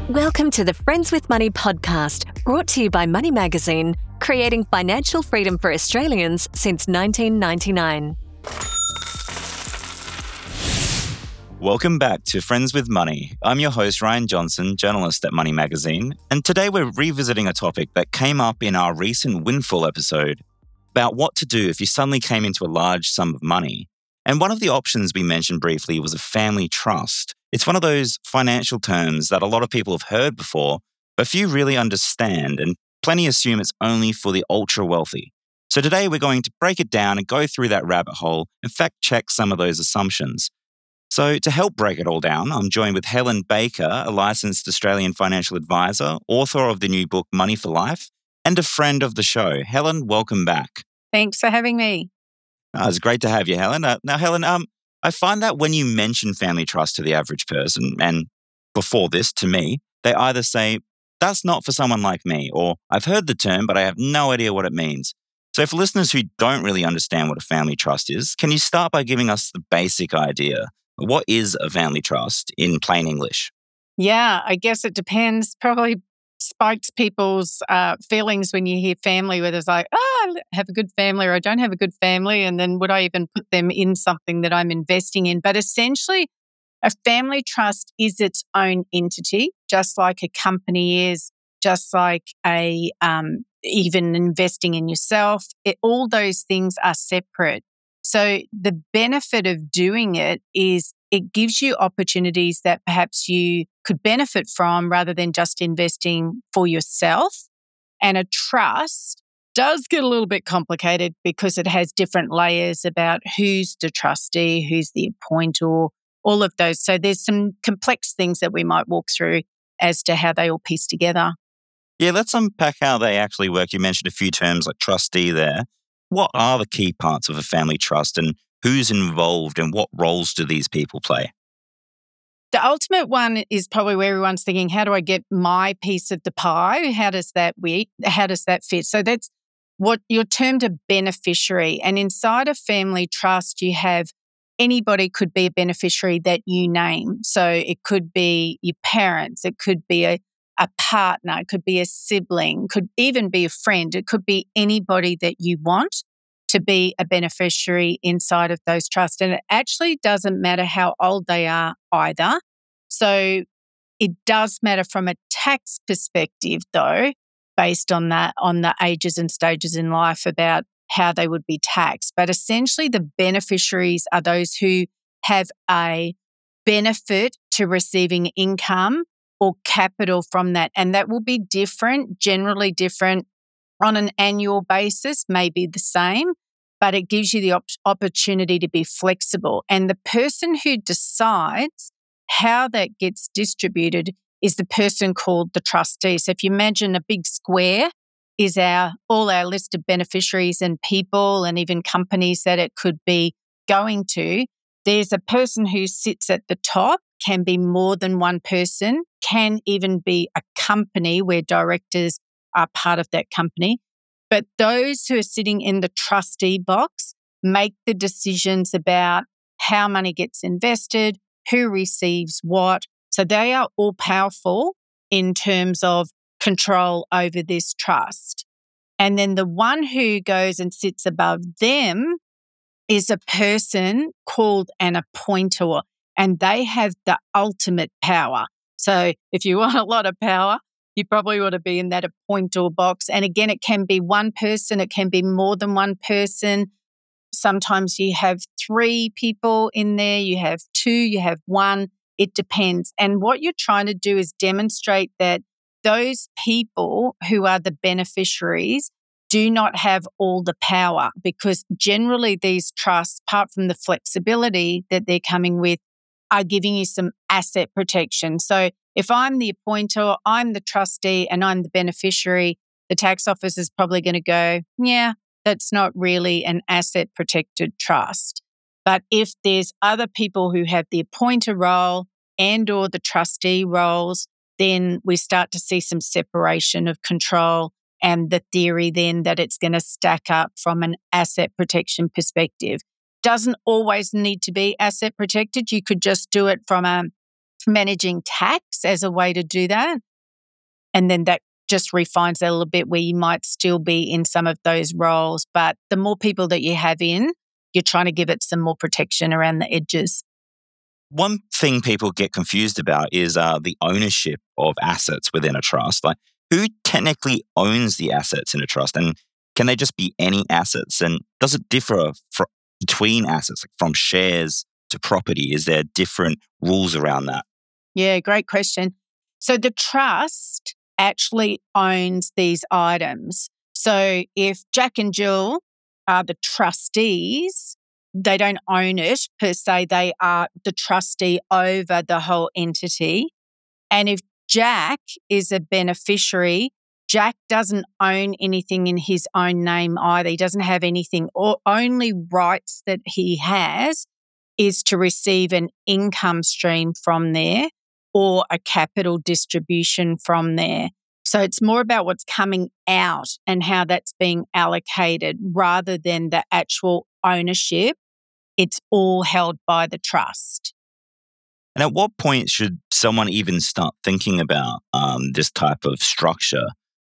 Welcome to the Friends with Money podcast, brought to you by Money Magazine, creating financial freedom for Australians since 1999. Welcome back to Friends with Money. I'm your host, Ryan Johnson, journalist at Money Magazine, and today we're revisiting a topic that came up in our recent Windfall episode about what to do if you suddenly came into a large sum of money. And one of the options we mentioned briefly was a family trust. It's one of those financial terms that a lot of people have heard before, but few really understand, and plenty assume it's only for the ultra wealthy. So today we're going to break it down and go through that rabbit hole and fact check some of those assumptions. So to help break it all down, I'm joined with Helen Baker, a licensed Australian financial advisor, author of the new book Money for Life, and a friend of the show. Helen, welcome back. Thanks for having me. It's great to have you, Helen. Now, Helen, I find that when you mention family trust to the average person, and before this to me, they either say, that's not for someone like me, or I've heard the term, but I have no idea what it means. So for listeners who don't really understand what a family trust is, can you start by giving us the basic idea? What is a family trust in plain English? Yeah, I guess it depends. Probably spikes people's feelings when you hear family, where there's like, I have a good family or I don't have a good family. And then would I even put them in something that I'm investing in? But essentially, a family trust is its own entity, just like a company is, just like even investing in yourself. All those things are separate. So the benefit of doing it is it gives you opportunities that perhaps you could benefit from rather than just investing for yourself. And a trust does get a little bit complicated because it has different layers about who's the trustee, who's the appointer, all of those. So there's some complex things that we might walk through as to how they all piece together. Yeah, let's unpack how they actually work. You mentioned a few terms like trustee there. What are the key parts of a family trust and who's involved and what roles do these people play? The ultimate one is probably where everyone's thinking, how do I get my piece of the pie? How does that fit? So that's what you're termed a beneficiary. And inside a family trust, you have anybody could be a beneficiary that you name. So it could be your parents, it could be a partner, it could be a sibling, could even be a friend. It could be anybody that you want to be a beneficiary inside of those trusts. And it actually doesn't matter how old they are either. So it does matter from a tax perspective, though, based on that, on the ages and stages in life about how they would be taxed. But essentially, the beneficiaries are those who have a benefit to receiving income or capital from that. And that will be different, generally different on an annual basis, maybe the same, but it gives you the opportunity to be flexible. And the person who decides how that gets distributed is the person called the trustee. So if you imagine a big square is all our list of beneficiaries and people and even companies that it could be going to, there's a person who sits at the top, can be more than one person, can even be a company where directors are part of that company. But those who are sitting in the trustee box make the decisions about how money gets invested, who receives what. So they are all powerful in terms of control over this trust. And then the one who goes and sits above them is a person called an appointer, and they have the ultimate power. So if you want a lot of power, you probably want to be in that appointer box. And again, it can be one person, it can be more than one person. Sometimes you have 3 people in there, you have 2, you have 1. It depends. And what you're trying to do is demonstrate that those people who are the beneficiaries do not have all the power, because generally these trusts, apart from the flexibility that they're coming with, are giving you some asset protection. So if I'm the appointer, I'm the trustee, and I'm the beneficiary, the tax office is probably going to go, yeah, that's not really an asset protected trust. But if there's other people who have the appointer role and or the trustee roles, then we start to see some separation of control, and the theory then that it's going to stack up from an asset protection perspective. Doesn't always need to be asset protected. You could just do it from a managing tax as a way to do that. And then that just refines that a little bit where you might still be in some of those roles. But the more people that you have in, you're trying to give it some more protection around the edges. One thing people get confused about is the ownership of assets within a trust. Like, who technically owns the assets in a trust? And can they just be any assets? And does it differ between assets, like from shares to property? Is there different rules around that? Yeah, great question. So the trust actually owns these items. So if Jack and Jill are the trustees, they don't own it per se. They are the trustee over the whole entity. And if Jack is a beneficiary, Jack doesn't own anything in his own name either. He doesn't have anything. Or only rights that he has is to receive an income stream from there or a capital distribution from there. So it's more about what's coming out and how that's being allocated rather than the actual ownership. It's all held by the trust. And at what point should someone even start thinking about this type of structure?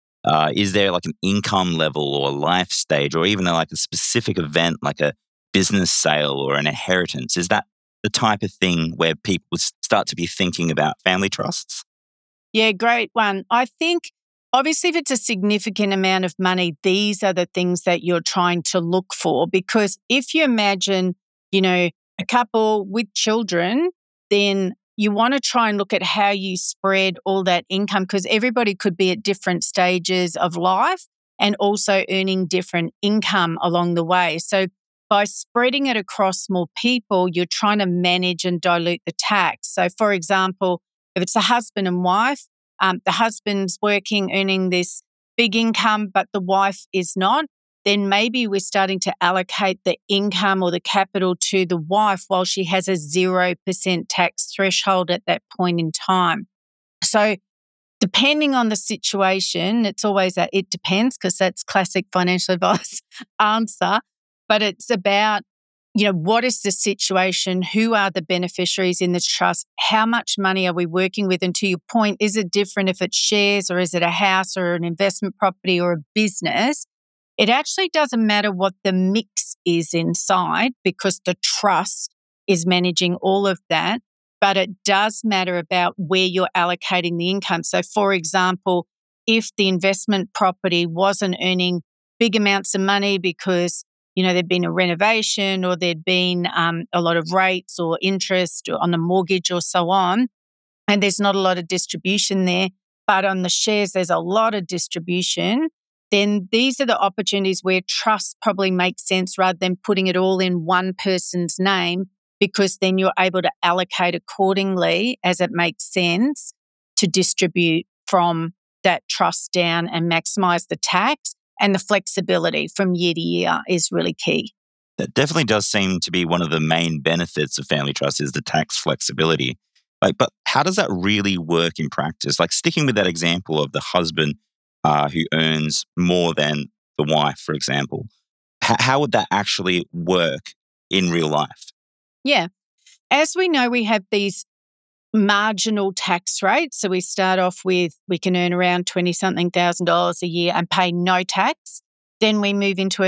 Is there like an income level or a life stage or even like a specific event like a business sale or an inheritance? Is that the type of thing where people start to be thinking about family trusts? Yeah, great one. I think obviously if it's a significant amount of money, these are the things that you're trying to look for, because if you imagine, a couple with children, then you want to try and look at how you spread all that income, because everybody could be at different stages of life and also earning different income along the way. So by spreading it across more people, you're trying to manage and dilute the tax. So for example, if it's a husband and wife, the husband's working, earning this big income, but the wife is not, then maybe we're starting to allocate the income or the capital to the wife while she has a 0% tax threshold at that point in time. So depending on the situation, it's always it depends, because that's classic financial advice answer, but it's about, what is the situation? Who are the beneficiaries in this trust? How much money are we working with? And to your point, is it different if it's shares or is it a house or an investment property or a business? It actually doesn't matter what the mix is inside, because the trust is managing all of that, but it does matter about where you're allocating the income. So for example, if the investment property wasn't earning big amounts of money because there'd been a renovation or there'd been a lot of rates or interest on the mortgage or so on, and there's not a lot of distribution there, but on the shares there's a lot of distribution, then these are the opportunities where trust probably makes sense rather than putting it all in one person's name, because then you're able to allocate accordingly as it makes sense to distribute from that trust down and maximize the tax. And the flexibility from year to year is really key. That definitely does seem to be one of the main benefits of family trust, is the tax flexibility. But how does that really work in practice? Like, sticking with that example of the husband who earns more than the wife, for example, how would that actually work in real life? Yeah. As we know, we have these marginal tax rates. So we start off with, we can earn around $20-something thousand a year and pay no tax. Then we move into a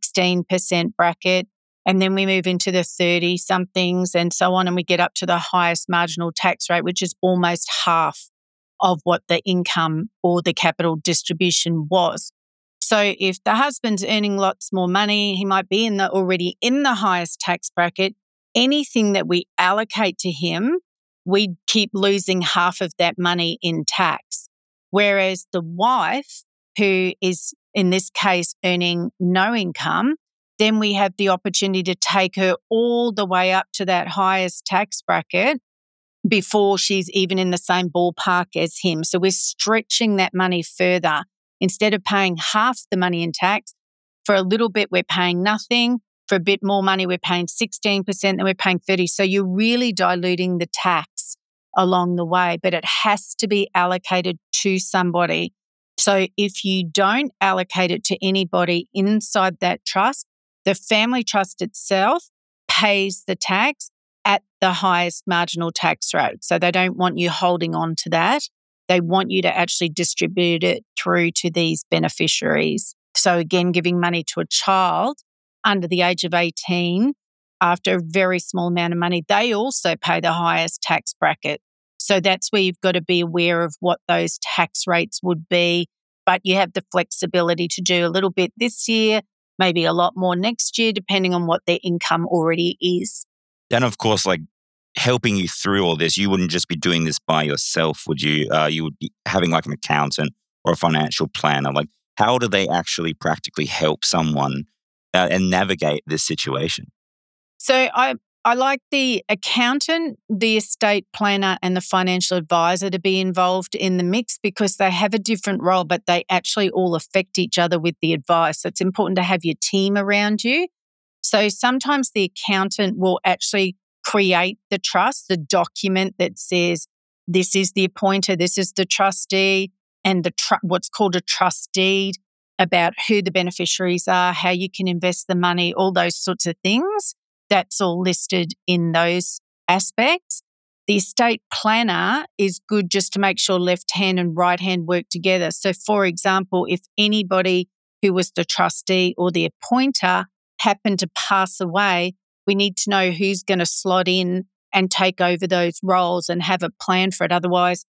16% bracket, and then we move into the 30-somethings and so on, and we get up to the highest marginal tax rate, which is almost half of what the income or the capital distribution was. So if the husband's earning lots more money, he might be already in the highest tax bracket. Anything that we allocate to him, we keep losing half of that money in tax. Whereas the wife, who is in this case earning no income, then we have the opportunity to take her all the way up to that highest tax bracket before she's even in the same ballpark as him. So we're stretching that money further. Instead of paying half the money in tax, for a little bit we're paying nothing. For a bit more money, we're paying 16%, then we're paying 30%. So you're really diluting the tax along the way, but it has to be allocated to somebody. So if you don't allocate it to anybody inside that trust, the family trust itself pays the tax, at the highest marginal tax rate. So they don't want you holding on to that. They want you to actually distribute it through to these beneficiaries. So again, giving money to a child under the age of 18 after a very small amount of money, they also pay the highest tax bracket. So that's where you've got to be aware of what those tax rates would be. But you have the flexibility to do a little bit this year, maybe a lot more next year, depending on what their income already is. And of course, like helping you through all this, you wouldn't just be doing this by yourself, would you? You would be having like an accountant or a financial planner. Like, how do they actually practically help someone and navigate this situation? So I like the accountant, the estate planner, and the financial advisor to be involved in the mix because they have a different role, but they actually all affect each other with the advice. So it's important to have your team around you. So sometimes the accountant will actually create the trust, the document that says this is the appointer, this is the trustee, and what's called a trust deed about who the beneficiaries are, how you can invest the money, all those sorts of things. That's all listed in those aspects. The estate planner is good just to make sure left hand and right hand work together. So, for example, if anybody who was the trustee or the appointer happened to pass away, we need to know who's going to slot in and take over those roles and have a plan for it. Otherwise,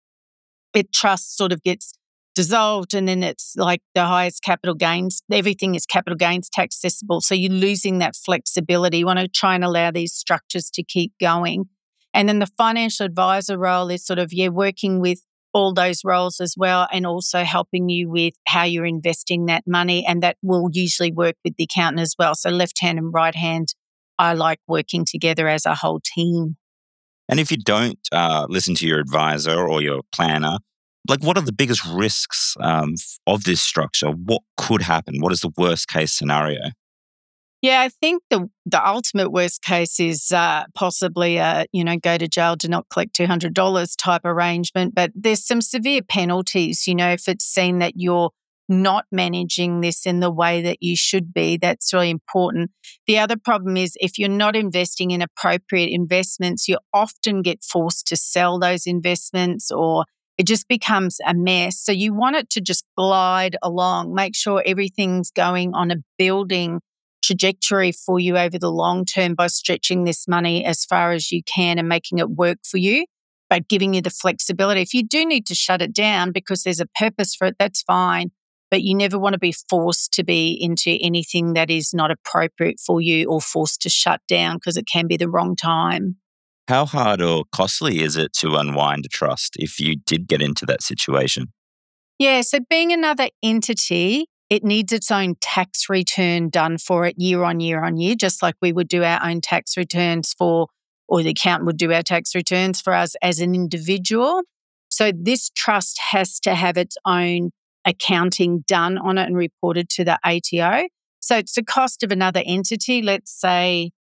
trust sort of gets dissolved and then it's like the highest capital gains. Everything is capital gains tax accessible. So you're losing that flexibility. You want to try and allow these structures to keep going. And then the financial advisor role is sort of, working with all those roles as well and also helping you with how you're investing that money. And that will usually work with the accountant as well. So left hand and right hand, I like working together as a whole team. And if you don't listen to your advisor or your planner, like what are the biggest risks of this structure? What could happen? What is the worst case scenario? Yeah, I think the ultimate worst case is possibly go to jail to not collect $200 type arrangement. But there's some severe penalties, if it's seen that you're not managing this in the way that you should be. That's really important. The other problem is if you're not investing in appropriate investments, you often get forced to sell those investments or it just becomes a mess. So you want it to just glide along, make sure everything's going on a building trajectory for you over the long term by stretching this money as far as you can and making it work for you, but giving you the flexibility. If you do need to shut it down because there's a purpose for it, that's fine. But you never want to be forced to be into anything that is not appropriate for you or forced to shut down because it can be the wrong time. How hard or costly is it to unwind a trust if you did get into that situation? Yeah, so being another entity, it needs its own tax return done for it year on year on year, just like we would do our own tax returns or the accountant would do our tax returns for us as an individual. So this trust has to have its own accounting done on it and reported to the ATO. So it's the cost of another entity, let's say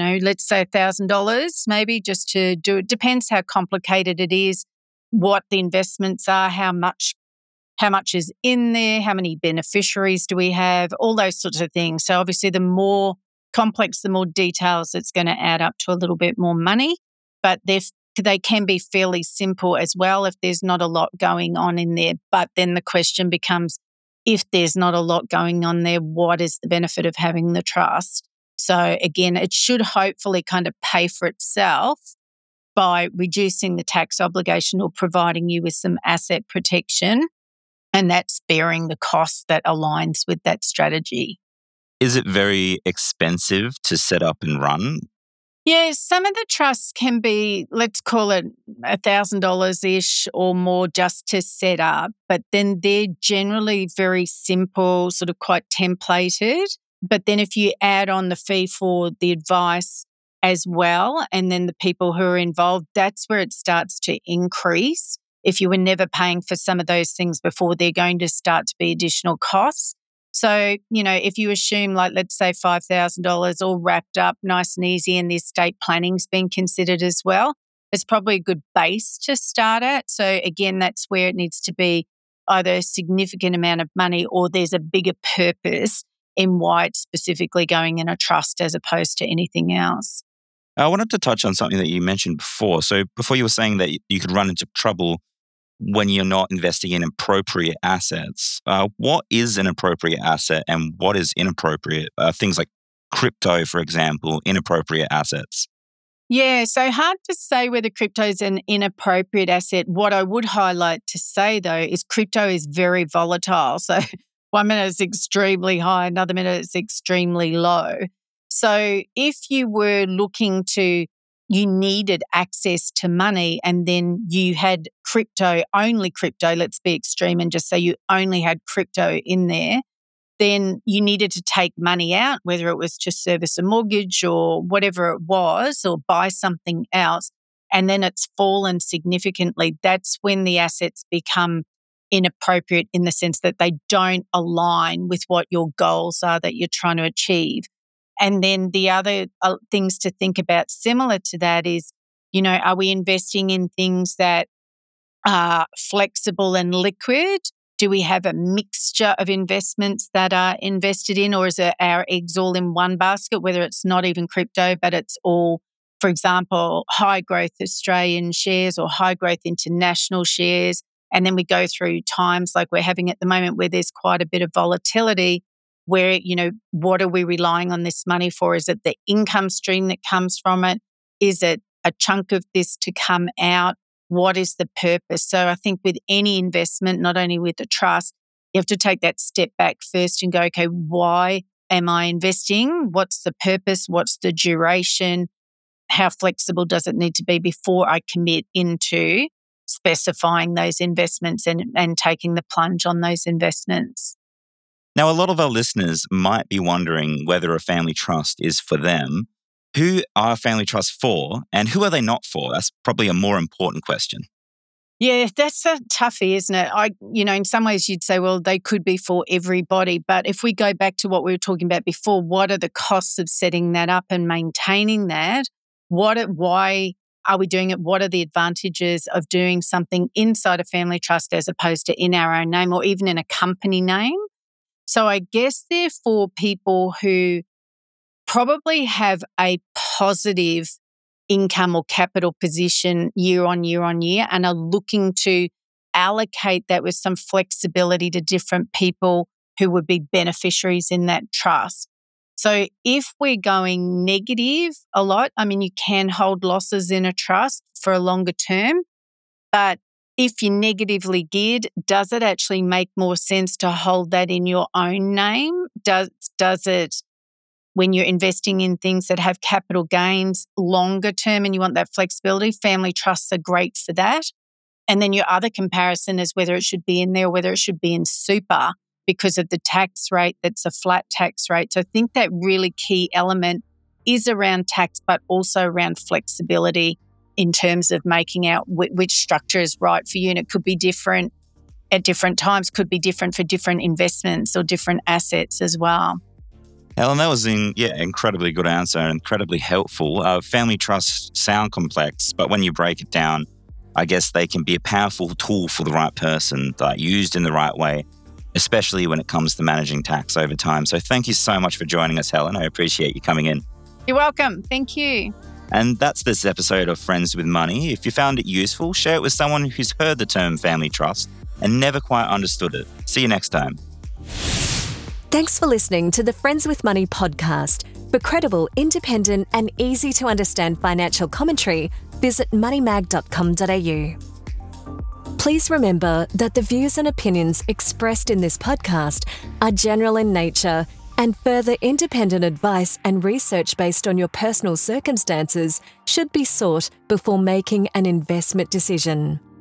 $1,000 maybe just to do it. Depends how complicated it is, what the investments are, how much is in there, how many beneficiaries do we have, all those sorts of things. So obviously the more complex, the more details, it's going to add up to a little bit more money. But they can be fairly simple as well if there's not a lot going on in there. But then the question becomes, if there's not a lot going on there, what is the benefit of having the trust? So again, it should hopefully kind of pay for itself by reducing the tax obligation or providing you with some asset protection. And that's bearing the cost that aligns with that strategy. Is it very expensive to set up and run? Yeah, some of the trusts can be, let's call it $1,000-ish or more just to set up, but then they're generally very simple, sort of quite templated. But then if you add on the fee for the advice as well, and then the people who are involved, that's where it starts to increase. If you were never paying for some of those things before, they're going to start to be additional costs. So, if you assume let's say $5,000 all wrapped up nice and easy and the estate planning's been considered as well, it's probably a good base to start at. So again, that's where it needs to be either a significant amount of money or there's a bigger purpose in why it's specifically going in a trust as opposed to anything else. I wanted to touch on something that you mentioned before. So before you were saying that you could run into trouble when you're not investing in appropriate assets. What is an appropriate asset and what is inappropriate? Things like crypto, for example, inappropriate assets. Yeah, so hard to say whether crypto is an inappropriate asset. What I would highlight to say, though, is crypto is very volatile. So 1 minute it's extremely high, another minute it's extremely low. So if you were you needed access to money and then you had only crypto, let's be extreme and just say you only had crypto in there, then you needed to take money out, whether it was to service a mortgage or whatever it was, or buy something else, and then it's fallen significantly. That's when the assets become inappropriate in the sense that they don't align with what your goals are that you're trying to achieve. And then the other things to think about similar to that is, are we investing in things that are flexible and liquid? Do we have a mixture of investments that are invested in, or is it our eggs all in one basket, whether it's not even crypto, but it's all, for example, high growth Australian shares or high growth international shares? And then we go through times like we're having at the moment where there's quite a bit of volatility where, what are we relying on this money for? Is it the income stream that comes from it? Is it a chunk of this to come out? What is the purpose? So I think with any investment, not only with the trust, you have to take that step back first and go, okay, why am I investing? What's the purpose? What's the duration? How flexible does it need to be before I commit into specifying those investments and taking the plunge on those investments? Now, a lot of our listeners might be wondering whether a family trust is for them. Who are family trusts for and who are they not for? That's probably a more important question. Yeah, that's a toughie, isn't it? In some ways you'd say, well, they could be for everybody. But if we go back to what we were talking about before, what are the costs of setting that up and maintaining that? Why are we doing it? What are the advantages of doing something inside a family trust as opposed to in our own name or even in a company name? So I guess they're for people who probably have a positive income or capital position year on year on year and are looking to allocate that with some flexibility to different people who would be beneficiaries in that trust. So if we're going negative a lot, you can hold losses in a trust for a longer term, but if you're negatively geared, does it actually make more sense to hold that in your own name? Does it, when you're investing in things that have capital gains longer term and you want that flexibility, family trusts are great for that. And then your other comparison is whether it should be in there or whether it should be in super because of the tax rate that's a flat tax rate. So I think that really key element is around tax, but also around flexibility in terms of making out which structure is right for you. And it could be different at different times, could be different for different investments or different assets as well. Helen, that was an incredibly good answer and incredibly helpful. Family trusts sound complex, but when you break it down, I guess they can be a powerful tool for the right person, used in the right way, especially when it comes to managing tax over time. So thank you so much for joining us, Helen. I appreciate you coming in. You're welcome. Thank you. And that's this episode of Friends with Money. If you found it useful, share it with someone who's heard the term family trust and never quite understood it. See you next time. Thanks for listening to the Friends with Money podcast. For credible, independent and easy to understand financial commentary, visit moneymag.com.au. Please remember that the views and opinions expressed in this podcast are general in nature, and further independent advice and research based on your personal circumstances should be sought before making an investment decision.